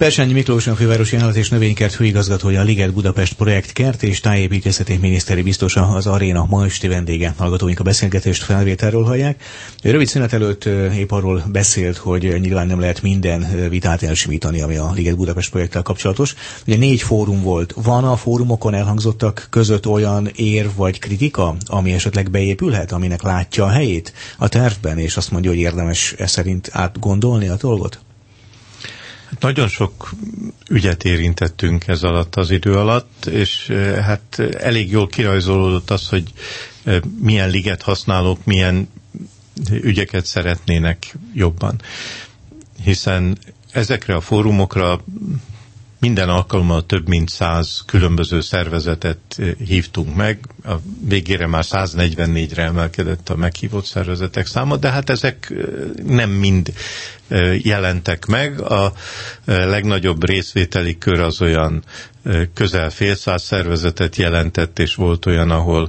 Persányi Miklós, a Fővárosi Állat- és Növénykert főigazgatója, a Liget Budapest projekt kert és tájépítészeti miniszteri biztosa, az Aréna ma esti vendége. Hallgatóink a beszélgetést felvételről hallják. Rövid szünet előtt épp arról beszélt, hogy nyilván nem lehet minden vitát elsimítani, ami a Liget Budapest projekttel kapcsolatos. Ugye 4 fórum volt. Van a fórumokon elhangzottak között olyan érv vagy kritika, ami esetleg beépülhet, aminek látja a helyét a tervben, és azt mondja, hogy érdemes e szerint átgondolni a dolgot? Nagyon sok ügyet érintettünk ez alatt az idő alatt, és hát elég jól kirajzolódott az, hogy milyen liget használók, milyen ügyeket szeretnének jobban. Hiszen ezekre a fórumokra minden alkalommal több mint 100 különböző szervezetet hívtunk meg. A végére már 144-re emelkedett a meghívott szervezetek száma, de hát ezek nem mind jelentek meg. A legnagyobb részvételi kör az olyan közel fél száz szervezetet jelentett, és volt olyan, ahol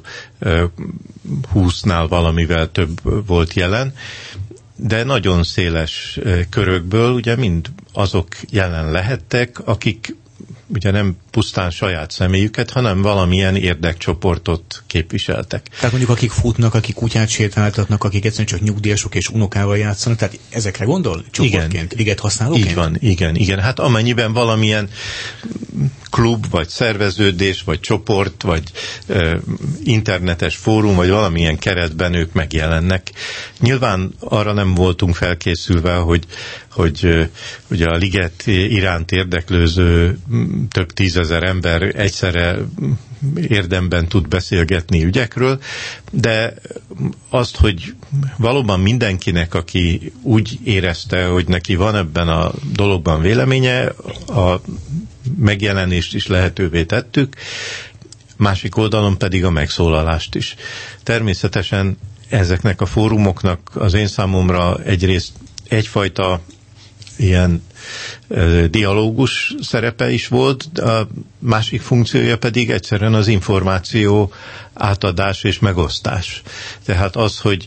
20-nál valamivel több volt jelen. De nagyon széles körökből ugye mind azok jelen lehettek, akik ugye nem pusztán saját személyüket, hanem valamilyen érdekcsoportot képviseltek. Tehát mondjuk akik futnak, akik kutyát sétáltatnak, akik egyszerűen csak nyugdíjasok és unokával játszanak, tehát ezekre gondol? Csoportként, liget használóként? Így van, igen. Hát amennyiben valamilyen klub, vagy szerveződés, vagy csoport, vagy internetes fórum, vagy valamilyen keretben ők megjelennek. Nyilván arra nem voltunk felkészülve, hogy ugye a liget iránt érdeklődő több 10 000 ember egyszerre érdemben tud beszélgetni ügyekről, de azt, hogy valóban mindenkinek, aki úgy érezte, hogy neki van ebben a dologban véleménye, a megjelenést is lehetővé tettük, másik oldalon pedig a megszólalást is. Természetesen ezeknek a fórumoknak az én számomra egyrészt egyfajta ilyen dialógus szerepe is volt, a másik funkciója pedig egyszerűen az információ átadás és megosztás. Tehát az, hogy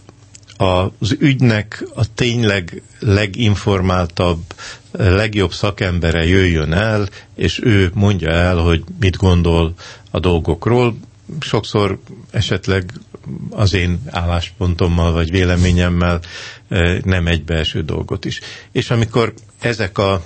az ügynek a tényleg leginformáltabb, legjobb szakembere jöjjön el, és ő mondja el, hogy mit gondol a dolgokról. Sokszor esetleg az én álláspontommal vagy véleményemmel nem egybeeső dolgot is. És amikor ezek az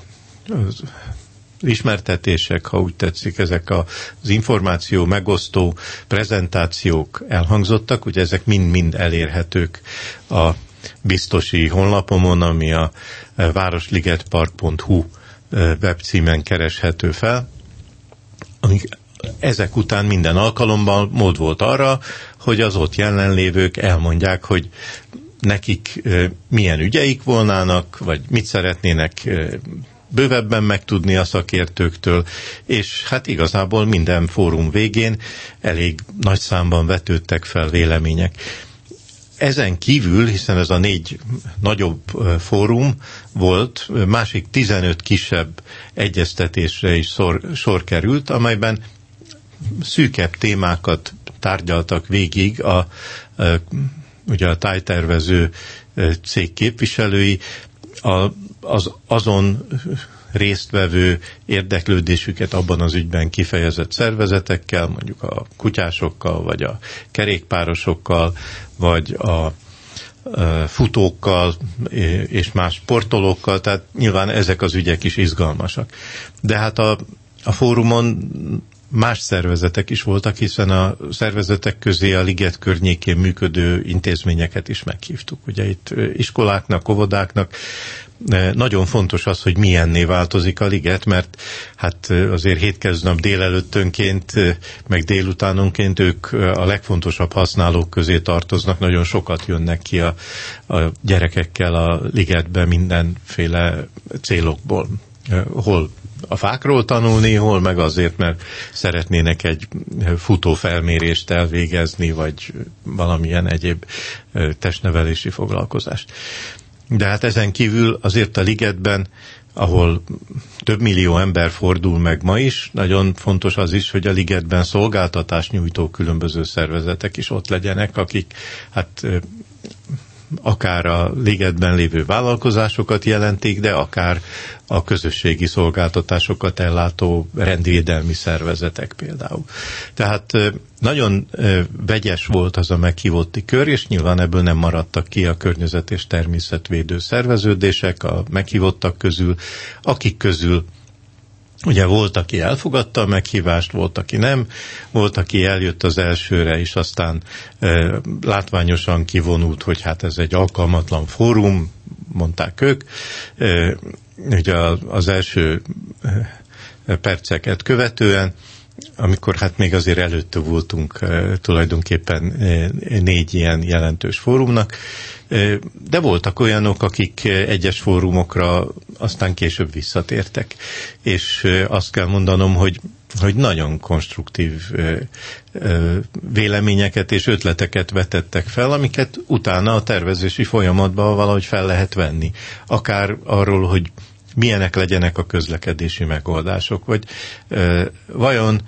ismertetések, ha úgy tetszik, ezek az információ megosztó prezentációk elhangzottak, ugye ezek mind-mind elérhetők a biztosi honlapomon, ami a városligetpark.hu webcímen kereshető fel, ezek után minden alkalommal mód volt arra, hogy az ott jelenlévők elmondják, hogy nekik milyen ügyeik volnának, vagy mit szeretnének bővebben megtudni a szakértőktől, és hát igazából minden fórum végén elég nagy számban vetődtek fel vélemények. Ezen kívül, hiszen ez a 4 nagyobb fórum volt, másik 15 kisebb egyeztetésre is sor került, szűkebb témákat tárgyaltak végig ugye a tájtervező cég képviselői, azon résztvevő érdeklődésüket abban az ügyben kifejezett szervezetekkel, mondjuk a kutyásokkal, vagy a kerékpárosokkal, vagy a futókkal és más sportolókkal, tehát nyilván ezek az ügyek is izgalmasak. De hát a fórumon más szervezetek is voltak, hiszen a szervezetek közé a liget környékén működő intézményeket is meghívtuk. Ugye itt iskoláknak, óvodáknak nagyon fontos az, hogy milyenné változik a liget, mert hát azért hétköznap délelőttönként, meg délutánonként ők a legfontosabb használók közé tartoznak, nagyon sokat jönnek ki a gyerekekkel a ligetbe mindenféle célokból. Hol a fákról tanulni, hol meg azért, mert szeretnének egy futófelmérést elvégezni, vagy valamilyen egyéb testnevelési foglalkozást. De hát ezen kívül azért a ligetben, ahol több millió ember fordul meg ma is, nagyon fontos az is, hogy a ligetben szolgáltatást nyújtó különböző szervezetek is ott legyenek, akik hát akár a ligetben lévő vállalkozásokat jelentik, de akár a közösségi szolgáltatásokat ellátó rendvédelmi szervezetek például. Tehát nagyon vegyes volt az a meghívotti kör, és nyilván ebből nem maradtak ki a környezet- és természetvédő szerveződések a meghívottak közül, akik közül ugye volt, aki elfogadta a meghívást, volt, aki nem, volt, aki eljött az elsőre, és aztán látványosan kivonult, hogy hát ez egy alkalmatlan fórum, mondták ők. Ugye az első perceket követően, amikor hát még azért előtte voltunk tulajdonképpen 4 ilyen jelentős fórumnak, de voltak olyanok, akik egyes fórumokra aztán később visszatértek. És azt kell mondanom, hogy nagyon konstruktív véleményeket és ötleteket vetettek fel, amiket utána a tervezési folyamatban valahogy fel lehet venni. Akár arról, hogy milyenek legyenek a közlekedési megoldások, vagy vajon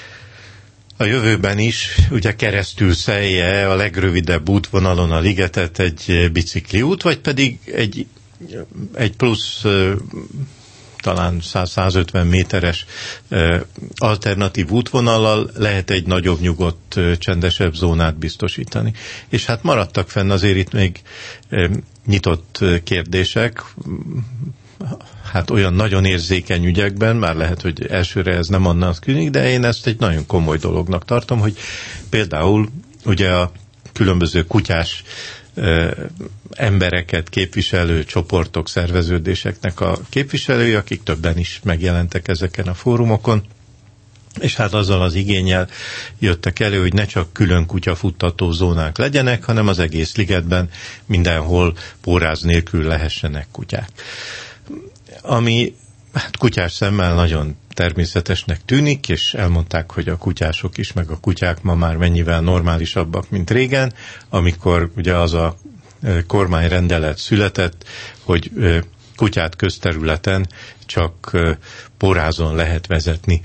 a jövőben is ugye keresztül szelje a legrövidebb útvonalon a ligetet egy bicikliút, vagy pedig egy plusz talán 100-150 méteres alternatív útvonallal lehet egy nagyobb, nyugodt, csendesebb zónát biztosítani. És hát maradtak fenn azért itt még nyitott kérdések, hát olyan nagyon érzékeny ügyekben, már lehet, hogy elsőre ez nem annak tűnik, de én ezt egy nagyon komoly dolognak tartom, hogy például ugye a különböző kutyás embereket képviselő csoportok, szerveződéseknek a képviselői, akik többen is megjelentek ezeken a fórumokon, és hát azzal az igénnyel jöttek elő, hogy ne csak külön kutyafuttató zónák legyenek, hanem az egész ligetben mindenhol póráz nélkül lehessenek kutyák. Ami hát kutyás szemmel nagyon természetesnek tűnik, és elmondták, hogy a kutyások is, meg a kutyák ma már mennyivel normálisabbak, mint régen, amikor ugye az a kormányrendelet született, hogy kutyát közterületen csak pórázon lehet vezetni,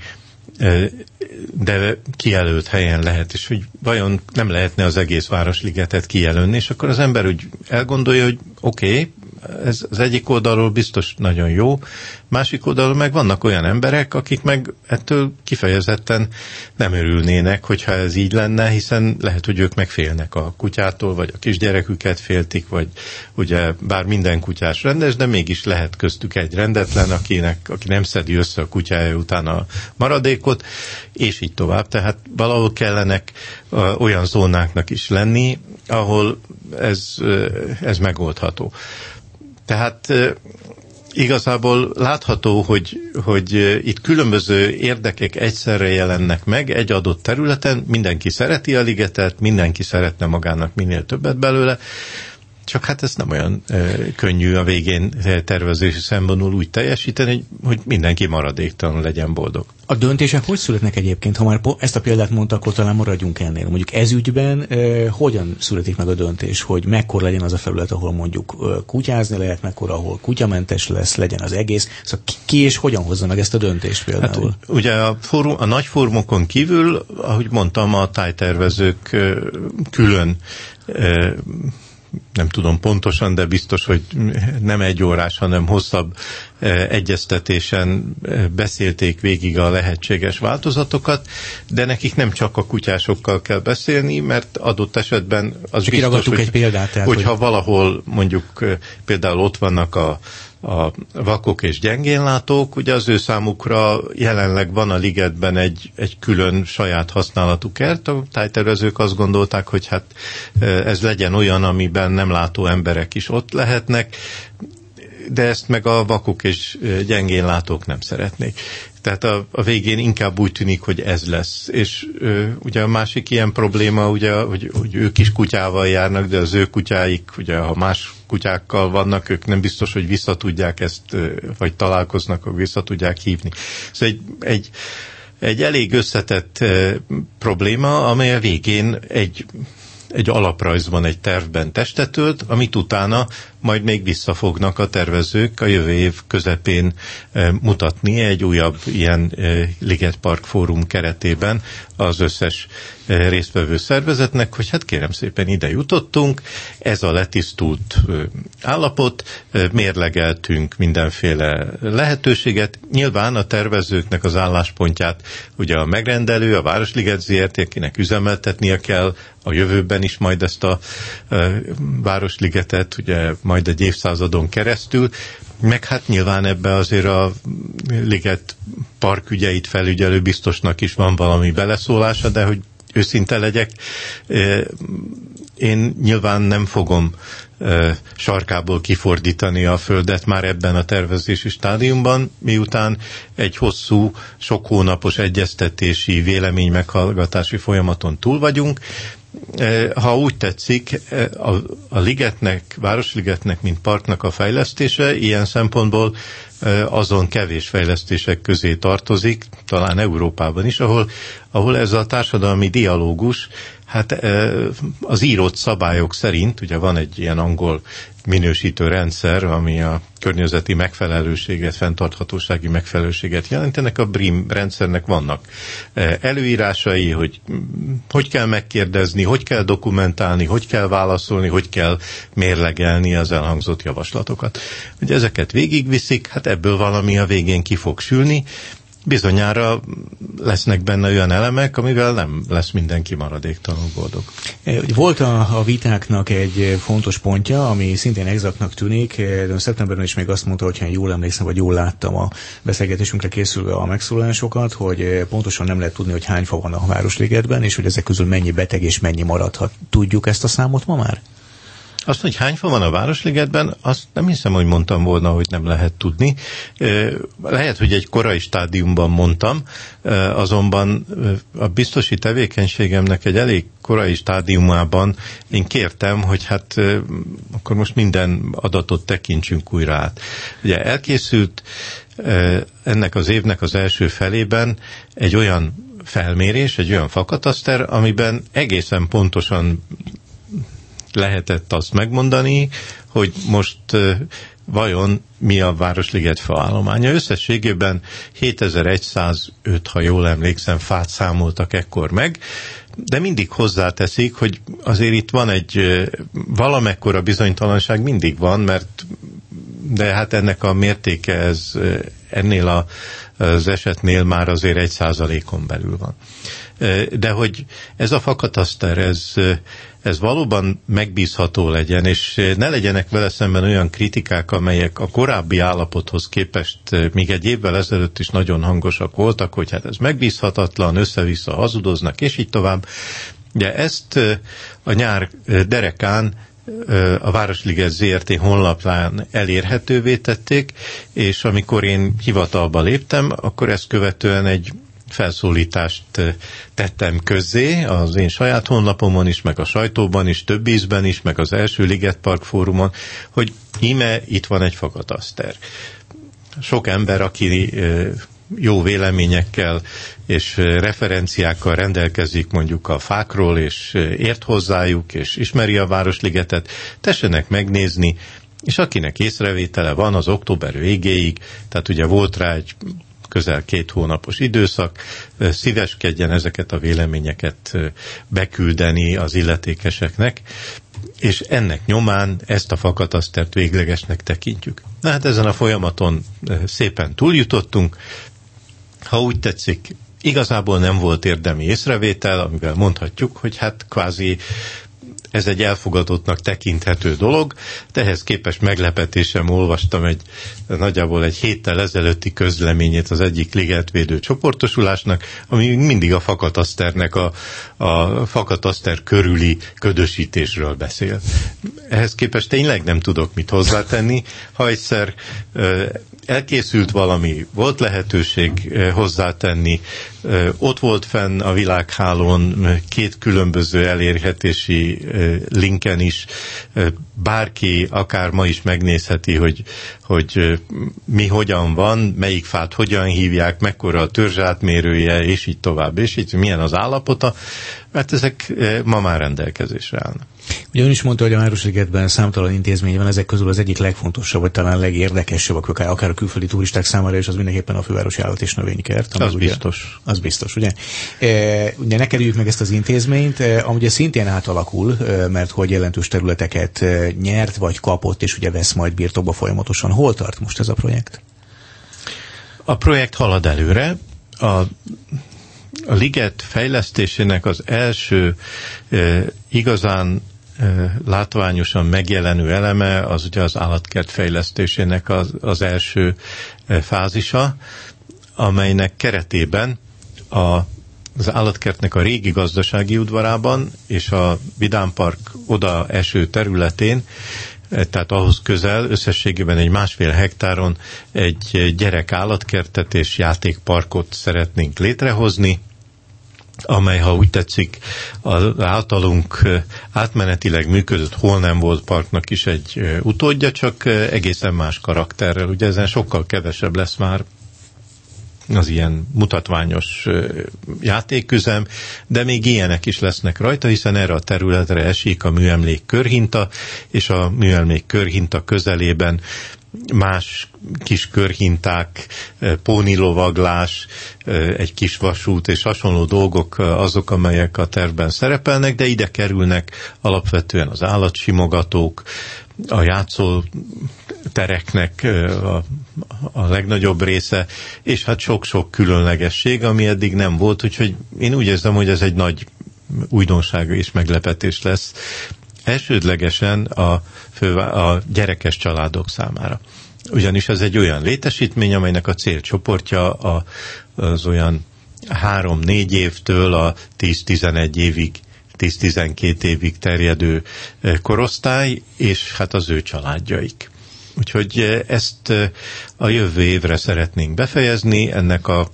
de kijelölt helyen lehet, és hogy vajon nem lehetne az egész Városligetet kijelölni, és akkor az ember úgy elgondolja, hogy oké, ez az egyik oldalról biztos nagyon jó, másik oldalról meg vannak olyan emberek, akik meg ettől kifejezetten nem örülnének, hogyha ez így lenne, hiszen lehet, hogy ők meg félnek a kutyától, vagy a kisgyereküket féltik, vagy ugye bár minden kutyás rendes, de mégis lehet köztük egy rendetlen, aki nem szedi össze a kutyája után a maradékot, és így tovább. Tehát valahol kellenek olyan zónáknak is lenni, ahol ez megoldható. Tehát igazából látható, hogy itt különböző érdekek egyszerre jelennek meg egy adott területen, mindenki szereti a ligetet, mindenki szeretne magának minél többet belőle, csak hát ez nem olyan könnyű a végén tervezési szempontból úgy teljesíteni, hogy mindenki maradéktalan legyen boldog. A döntések hogy születnek egyébként? Ha már ezt a példát mondta, akkor talán maradjunk ennél. Mondjuk ez ügyben hogyan születik meg a döntés, hogy mekkora legyen az a felület, ahol mondjuk kutyázni lehet, mekkora, ahol kutyamentes legyen az egész. Szóval ki és hogyan hozza meg ezt a döntést például? Hát, ugye a nagy fórumokon kívül, ahogy mondtam, a tájtervezők külön nem tudom pontosan, de biztos, hogy nem 1 órás, hanem hosszabb egyeztetésen beszélték végig a lehetséges változatokat, de nekik nem csak a kutyásokkal kell beszélni, mert adott esetben az csak biztos, hogy, egy példát, tehát, hogyha valahol mondjuk például ott vannak a vakok és gyengénlátók, ugye az ő számukra jelenleg van a ligetben egy külön saját használatú kert. A tájtervezők azt gondolták, hogy hát ez legyen olyan, amiben nem látó emberek is ott lehetnek, de ezt meg a vakok és gyengénlátók nem szeretnék. Tehát a végén inkább úgy tűnik, hogy ez lesz. És ugye a másik ilyen probléma, ugye, hogy ők is kutyával járnak, de az ő kutyáik, ugye ha más kutyákkal vannak, ők nem biztos, hogy vissza tudják ezt, vagy találkoznak, hogy vissza tudják hívni. Szóval egy elég összetett probléma, amely a végén egy alaprajzban, egy tervben testet ölt, amit utána majd még visszafognak a tervezők a jövő év közepén mutatni egy újabb ilyen Ligetpark Fórum keretében az összes résztvevő szervezetnek, hogy hát kérem szépen ide jutottunk, ez a letisztult állapot, mérlegeltünk mindenféle lehetőséget. Nyilván a tervezőknek az álláspontját ugye a megrendelő, a Városliget ZRT, akinek üzemeltetnie kell a jövőben is majd ezt a Városligetet, ugye majd egy évszázadon keresztül, meg hát nyilván ebbe azért a Liget Park ügyeit felügyelő biztosnak is van valami beleszólása, de hogy őszinte legyek, én nyilván nem fogom sarkából kifordítani a földet már ebben a tervezési stádiumban, miután egy hosszú, sok hónapos egyeztetési, véleménymeghallgatási folyamaton túl vagyunk. Ha úgy tetszik, a ligetnek, Városligetnek, mint parknak a fejlesztése ilyen szempontból azon kevés fejlesztések közé tartozik, talán Európában is, ahol ez a társadalmi dialógus, hát az írott szabályok szerint, ugye van egy ilyen angol minősítő rendszer, ami a környezeti megfelelőséget, fenntarthatósági megfelelőséget jelentenek. A BRIM rendszernek vannak előírásai, hogy kell megkérdezni, hogy kell dokumentálni, hogy kell válaszolni, hogy kell mérlegelni az elhangzott javaslatokat. Ugye ezeket végigviszik, hát ebből valami a végén ki fog sülni. Bizonyára lesznek benne olyan elemek, amivel nem lesz mindenki maradéktalanul boldog. Volt a vitáknak egy fontos pontja, ami szintén exaktnak tűnik. Szeptemberben is még azt mondta, hogyha jól emlékszem, vagy jól láttam a beszélgetésünkre készülve a megszólalásokat, hogy pontosan nem lehet tudni, hogy hány fa van a Városligetben, és hogy ezek közül mennyi beteg és mennyi maradhat. Tudjuk ezt a számot ma már? Azt, hogy hány fa van a Városligetben, azt nem hiszem, hogy mondtam volna, hogy nem lehet tudni. Lehet, hogy egy korai stádiumban mondtam, azonban a biztosi tevékenységemnek egy elég korai stádiumában én kértem, hogy hát akkor most minden adatot tekintsünk újra át. Ugye elkészült ennek az évnek az első felében egy olyan felmérés, egy olyan fakataszter, amiben egészen pontosan lehetett azt megmondani, hogy most vajon mi a Városliget faállománya. Összességében 7105, ha jól emlékszem, fát számoltak ekkor meg, de mindig hozzáteszik, hogy azért itt van egy valamekkora bizonytalanság mindig van, de hát ennek a mértéke ez ennél az esetnél már azért 1%-on belül van. De hogy ez a fakataszter, ez valóban megbízható legyen, és ne legyenek vele szemben olyan kritikák, amelyek a korábbi állapothoz képest még egy évvel ezelőtt is nagyon hangosak voltak, hogy hát ez megbízhatatlan, össze-vissza hazudoznak, és így tovább. Ugye ezt a nyár derekán a Városliget ZRT honlapján elérhetővé tették, és amikor én hivatalba léptem, akkor ezt követően egy felszólítást tettem közzé az én saját honlapomon is, meg a sajtóban is, több ízben is, meg az első Ligetpark Fórumon, hogy íme itt van egy fakataszter. Sok ember, aki jó véleményekkel és referenciákkal rendelkezik mondjuk a fákról, és ért hozzájuk, és ismeri a Városligetet, tessenek megnézni, és akinek észrevétele van az október végéig, tehát ugye volt rá egy közel 2 hónapos időszak, szíveskedjen ezeket a véleményeket beküldeni az illetékeseknek, és ennek nyomán ezt a fakatasztert véglegesnek tekintjük. Na hát ezen a folyamaton szépen túljutottunk. Ha úgy tetszik, igazából nem volt érdemi észrevétel, amivel mondhatjuk, hogy hát kvázi ez egy elfogadottnak tekinthető dolog, de ehhez képest meglepetésem olvastam nagyjából egy héttel ezelőtti közleményét az egyik ligetvédő csoportosulásnak, ami mindig a fakataszternek a fakataszter körüli ködösítésről beszél. Ehhez képest tényleg nem tudok mit hozzátenni. Ha egyszer elkészült valami, volt lehetőség hozzátenni, ott volt fenn a világhálón 2 különböző elérhetési linken is, bárki akár ma is megnézheti, hogy mi hogyan van, melyik fát hogyan hívják, mekkora a törzsátmérője, és így tovább, és így milyen az állapota, mert ezek ma már rendelkezésre állnak. Ugye ön is mondta, hogy a Városligetben számtalan intézmény van, ezek közül az egyik legfontosabb, vagy talán legérdekesebb, akár a külföldi turisták számára, és az mindenképpen a Fővárosi Állat- és Növénykert. Az ugye, biztos. Az biztos, ugye? Ugye ne kerüljük meg ezt az intézményt, ami szintén átalakul, mert hogy jelentős területeket nyert, vagy kapott, és ugye vesz majd birtokba folyamatosan. Hol tart most ez a projekt? A projekt halad előre. A liget fejlesztésének az első igazán látványosan megjelenő eleme az ugye az állatkert fejlesztésének az első fázisa, amelynek keretében az állatkertnek a régi gazdasági udvarában és a Vidámpark oda eső területén, tehát ahhoz közel, összességében egy 1,5 hektáron egy gyerek állatkertet és játékparkot szeretnénk létrehozni, amely, ha úgy tetszik, az általunk átmenetileg működött Hol nem volt parknak is egy utódja, csak egészen más karakterrel. Ugye ezen sokkal kevesebb lesz már az ilyen mutatványos játéküzem, de még ilyenek is lesznek rajta, hiszen erre a területre esik a műemlék körhinta, és a műemlék körhinta közelében más kis körhinták, pónilovaglás, egy kis vasút és hasonló dolgok azok, amelyek a tervben szerepelnek, de ide kerülnek alapvetően az állatsimogatók, a játszótereknek a legnagyobb része, és hát sok-sok különlegesség, ami eddig nem volt, úgyhogy én úgy érzem, hogy ez egy nagy újdonság és meglepetés lesz. Elsődlegesen a gyerekes családok számára. Ugyanis ez egy olyan létesítmény, amelynek a célcsoportja az olyan 3-4 évtől a 10-11 évig, 10-12 évig terjedő korosztály, és hát az ő családjaik. Úgyhogy ezt a jövő évre szeretnénk befejezni, ennek a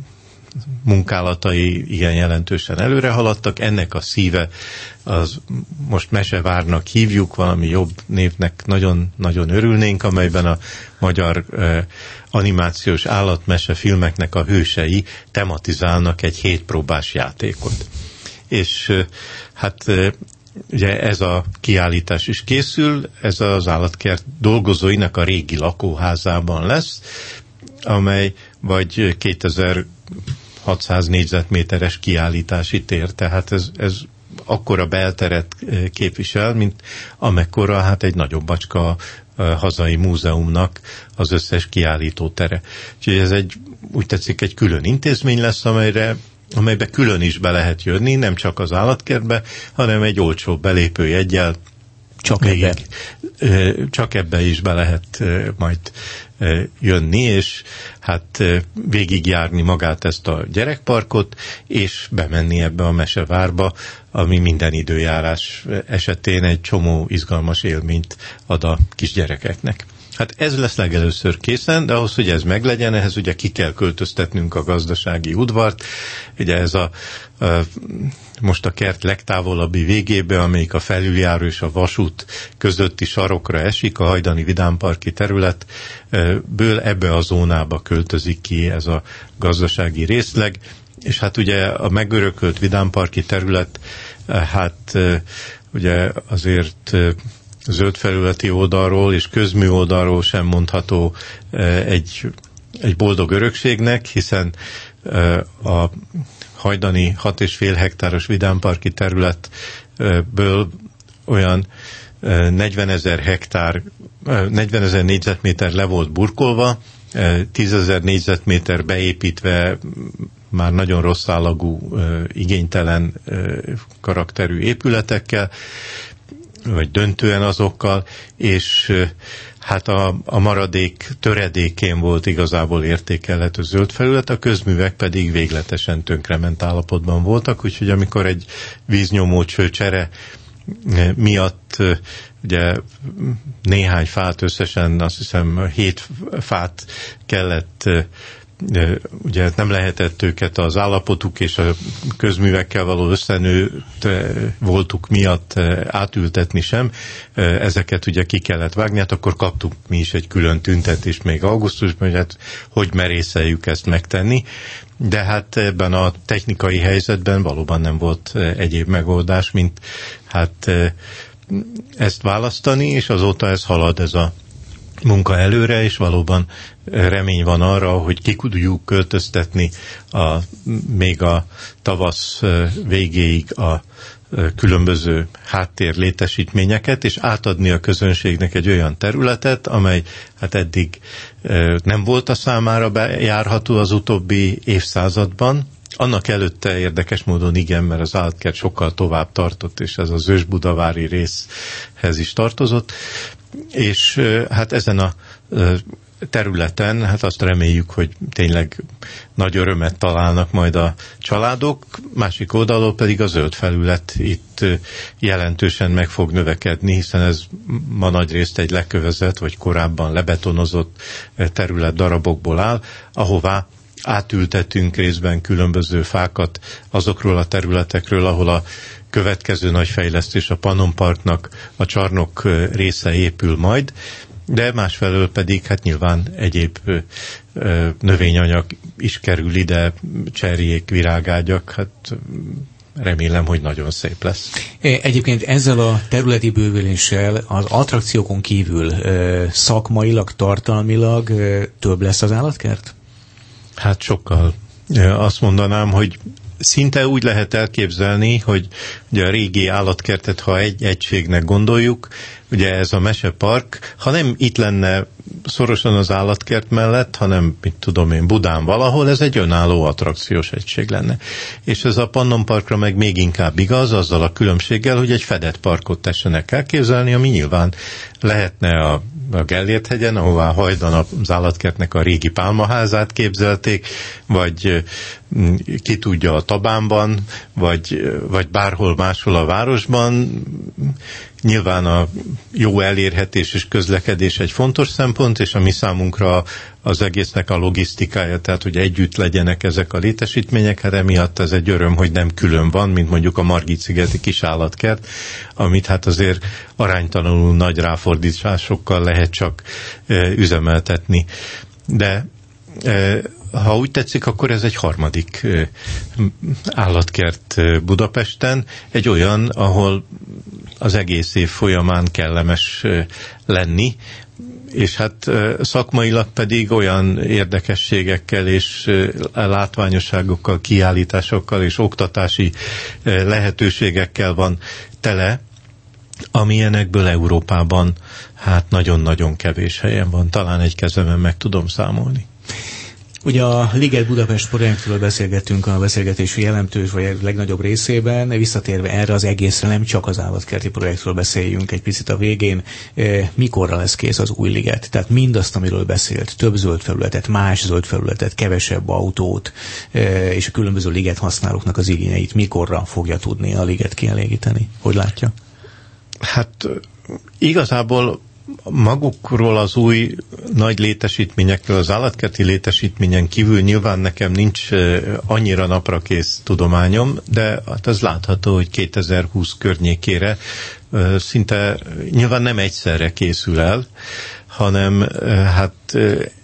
munkálatai igen jelentősen előre haladtak, ennek a szíve az most Mesevárnak hívjuk, valami jobb névnek nagyon örülnénk, amelyben a magyar animációs állatmese filmeknek a hősei tematizálnak egy 7 próbás játékot. És hát ugye ez a kiállítás is készül, ez az állatkert dolgozóinak a régi lakóházában lesz, amely vagy 2600 négyzetméteres kiállítási tér, tehát ez akkora belteret képvisel, mint amekkora hát egy nagyobb bacska hazai múzeumnak az összes kiállító tere. Úgyhogy ez úgy tetszik, egy külön intézmény lesz, amelybe külön is be lehet jönni, nem csak az állatkertbe, hanem egy olcsó belépőjeggyel csak ebbe is be lehet majd jönni, és hát végigjárni magát ezt a gyerekparkot, és bemenni ebbe a Mesevárba, ami minden időjárás esetén egy csomó izgalmas élményt ad a kisgyerekeknek. Hát ez lesz legelőször készen, de ahhoz, hogy ez meglegyen, ehhez ugye ki kell költöztetnünk a gazdasági udvart. Ugye ez most a kert legtávolabbi végébe, amelyik a felüljáró és a vasút közötti sarokra esik, a hajdani vidámparki területből ebbe a zónába költözik ki ez a gazdasági részleg, és hát ugye a megörökölt vidámparki terület, hát ugye azért zöldfelületi oldalról és közmű oldalról sem mondható egy boldog örökségnek, hiszen a hajdani 6,5 hektáros vidámparki területből olyan 40 000 négyzetméter le volt burkolva, 10 000 négyzetméter beépítve már nagyon rossz állagú, igénytelen karakterű épületekkel, vagy döntően azokkal, és hát a maradék töredékén volt igazából értékelhető zöld felület, a közművek pedig végletesen tönkrement állapotban voltak, úgyhogy amikor egy víznyomó csőcsere miatt ugye néhány fát, összesen azt hiszem 7 fát kellett ugye nem lehetett őket az állapotuk és a közművekkel való összenőtt voltuk miatt átültetni sem. Ezeket ugye ki kellett vágni, hát akkor kaptuk mi is egy külön tüntetést még augusztusban, hogy hát hogy merészeljük ezt megtenni. De hát ebben a technikai helyzetben valóban nem volt egyéb megoldás, mint hát ezt választani, és azóta ez halad, ez a munka előre, és valóban remény van arra, hogy ki tudjuk költöztetni még a tavasz végéig a különböző háttér létesítményeket, és átadni a közönségnek egy olyan területet, amely hát eddig nem volt a számára bejárható az utóbbi évszázadban. Annak előtte érdekes módon igen, mert az állatkert sokkal tovább tartott, és ez az ősbudavári részhez is tartozott, és hát ezen a területen, hát azt reméljük, hogy tényleg nagy örömet találnak majd a családok, másik oldalról pedig a zöld felület itt jelentősen meg fog növekedni, hiszen ez ma nagyrészt egy lekövezett, vagy korábban lebetonozott terület darabokból áll, ahová átültetünk részben különböző fákat azokról a területekről, ahol a következő nagy fejlesztés a Pannonparknak a csarnok része épül majd, de másfelől pedig hát nyilván egyéb növényanyag is kerül ide, cserjék, virágágyak, hát remélem, hogy nagyon szép lesz. Egyébként ezzel a területi bővüléssel az attrakciókon kívül szakmailag, tartalmilag több lesz az állatkert? Hát sokkal. Azt mondanám, hogy szinte úgy lehet elképzelni, hogy ugye a régi állatkertet, ha egy egységnek gondoljuk, ugye ez a mesepark, ha nem itt lenne szorosan az állatkert mellett, hanem, mit tudom én, Budán valahol, ez egy önálló attrakciós egység lenne. És ez a Pannonparkra meg még inkább igaz, azzal a különbséggel, hogy egy fedett parkot tessenek elképzelni, ami nyilván lehetne a Gellért-hegyen, ahová hajdan az állatkertnek a régi pálmaházát képzelték, vagy ki tudja a Tabánban, vagy bárhol máshol a városban. Nyilván a jó elérhetés és közlekedés egy fontos szempont, és a mi számunkra az egésznek a logisztikája, tehát hogy együtt legyenek ezek a létesítmények, hát emiatt ez egy öröm, hogy nem külön van, mint mondjuk a Margit-szigeti kis állatkert, amit hát azért aránytalanul nagy ráfordításokkal lehet csak üzemeltetni. De ha úgy tetszik, akkor ez egy harmadik állatkert Budapesten, egy olyan, ahol az egész év folyamán kellemes lenni, és hát szakmailag pedig olyan érdekességekkel és látványosságokkal, kiállításokkal és oktatási lehetőségekkel van tele, amilyenekből Európában hát nagyon-nagyon kevés helyen van. Talán egy kezemen meg tudom számolni. Ugye a Liget Budapest projektről beszélgettünk a beszélgetés jelentős vagy legnagyobb részében, visszatérve erre az egészre, nem csak az állatkerti projektről beszéljünk egy picit a végén. Mikorra lesz kész az új liget? Tehát mindazt, amiről beszélt, több zöld felületet, más zöld felületet, kevesebb autót, és a különböző liget használóknak az igényeit mikorra fogja tudni a liget kielégíteni? Hogy látja? Hát igazából magukról az új nagy létesítményekről, az állatkerti létesítményen kívül nyilván nekem nincs annyira naprakész tudományom, de hát az látható, hogy 2020 környékére szinte nyilván nem egyszerre készül el, hanem hát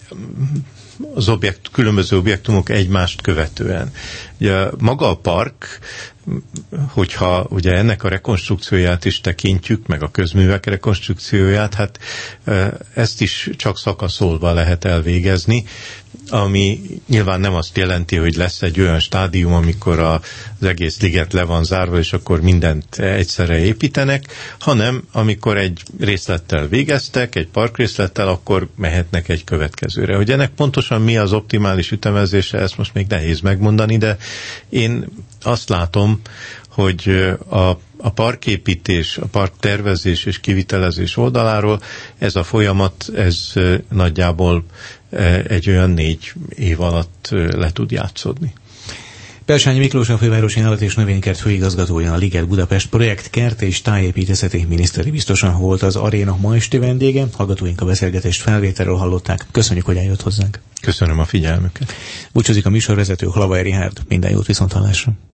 az különböző objektumok egymást követően. Ugye maga a park, hogyha ugye ennek a rekonstrukcióját is tekintjük, meg a közművek rekonstrukcióját, hát ezt is csak szakaszolva lehet elvégezni, ami nyilván nem azt jelenti, hogy lesz egy olyan stádium, amikor az egész liget le van zárva, és akkor mindent egyszerre építenek, hanem amikor egy részlettel végeztek, egy parkrészlettel, akkor mehetnek egy következőre. Hogy ennek pontosan mi az optimális ütemezése, ezt most még nehéz megmondani, de én azt látom, hogy a parképítés, a parktervezés és kivitelezés oldaláról ez a folyamat, ez nagyjából egy olyan 4 év alatt le tud játszódni. Persányi Miklós, a Fővárosi Állat- és Növénykert főigazgatója, a Liget Budapest projekt kert és tájépítészeti miniszteri biztosa volt az aréna ma esti vendége. Hallgatóink a beszélgetést felvételről hallották. Köszönjük, hogy eljött hozzánk. Köszönöm a figyelmüket. Búcsúzik a műsorvezető, Hlavaj Richárd. Minden jót, viszonthallásra.